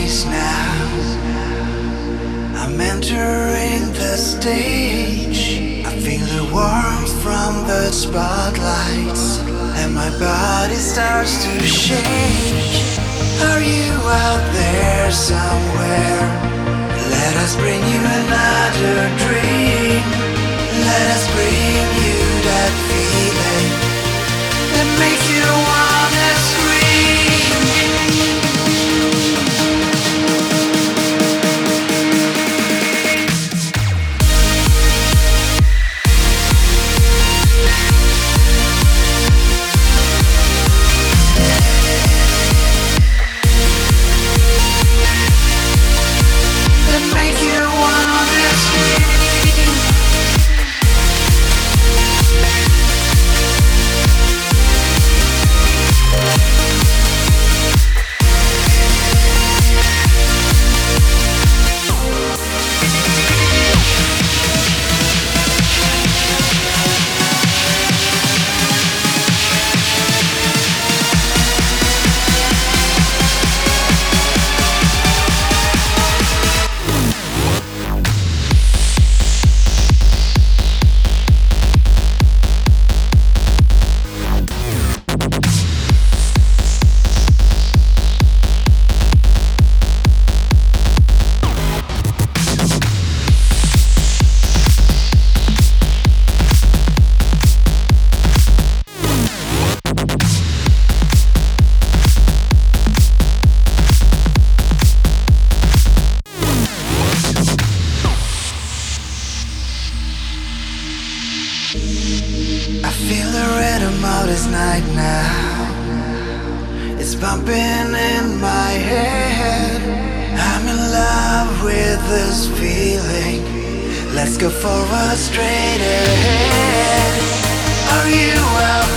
eyes now. I'm entering the stage. I feel the warmth from the spotlights, and my body starts to shake. Are you out there somewhere? Let us bring you another dream. Let us bring you that feeling that makes you wanna scream. That make you wanna scream. I feel the rhythm of this night now. It's bumping in my head. I'm in love with this feeling. Let's go forward straight ahead. Are you out